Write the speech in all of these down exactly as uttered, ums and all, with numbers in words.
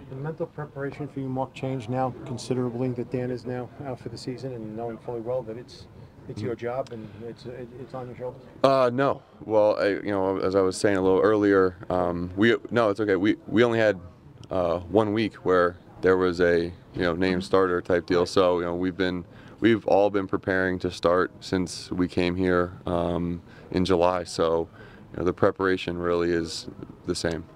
The mental preparation for you, Mark, changed now considerably that Dan is now out for the season and knowing fully well that it's it's your job and it's it, it's on your shoulders? Uh, no. Well, I, you know, as I was saying a little earlier, um, we no, it's okay. We we only had uh, one week where there was a you know name starter type deal. So you know we've been we've all been preparing to start since we came here um, in July. So you know the preparation really is the same.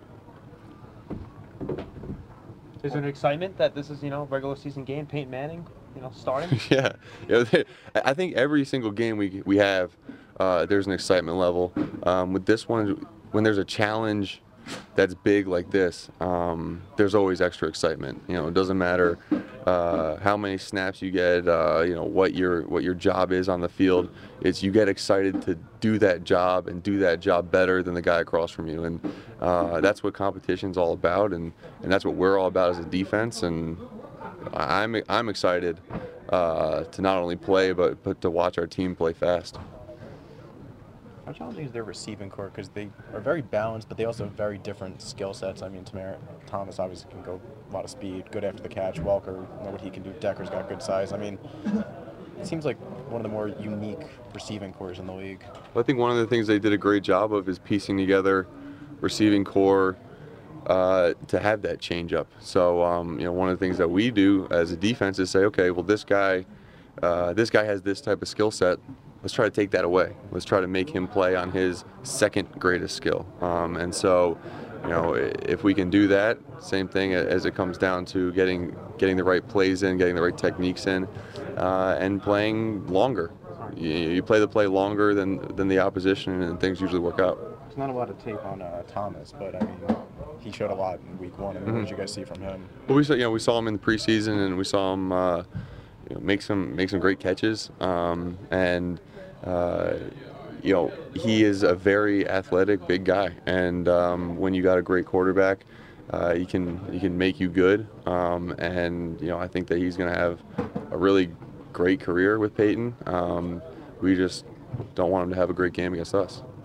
Is there an excitement that this is, you know, regular season game, Peyton Manning, you know, starting? Yeah, you know, I think every single game we we have, uh, there's an excitement level. Um, with this one, when there's a challenge that's big like this, um, there's always extra excitement. You know, it doesn't matter uh, how many snaps you get, uh, you know, what your what your job is on the field. It's you get excited to do that job and do that job better than the guy across from you, and uh, that's what competition's all about, and and that's what we're all about as a defense. And I'm I'm excited uh, to not only play but but to watch our team play fast. How challenging is their receiving core? Because they are very balanced, but they also have very different skill sets. I mean, Tamara Thomas obviously can go a lot of speed, good after the catch. Welker, know what he can do. Decker's got good size. I mean, it seems like one of the more unique receiving cores in the league. I think one of the things they did a great job of is piecing together receiving core uh, to have that change up. So um, you know, one of the things that we do as a defense is say, okay, well this guy, uh, this guy has this type of skill set. Let's try to take that away. Let's try to make him play on his second greatest skill. Um, and so, you know, if we can do that, same thing as it comes down to getting getting the right plays in, getting the right techniques in, uh, and playing longer. You, you play the play longer than than the opposition, and things usually work out. There's not a lot of tape on uh, Thomas, but I mean, he showed a lot in week one. I mean, Mm-hmm. what did you guys see from him? Well, we saw, you know, we saw him in the preseason, and we saw him, uh, you know, make some make some great catches, um, and uh, you know, he is a very athletic, big guy, and um, when you got a great quarterback, uh, he can he can make you good, um, and you know, I think that he's going to have a really great career with Peyton. Um, we just don't want him to have a great game against us.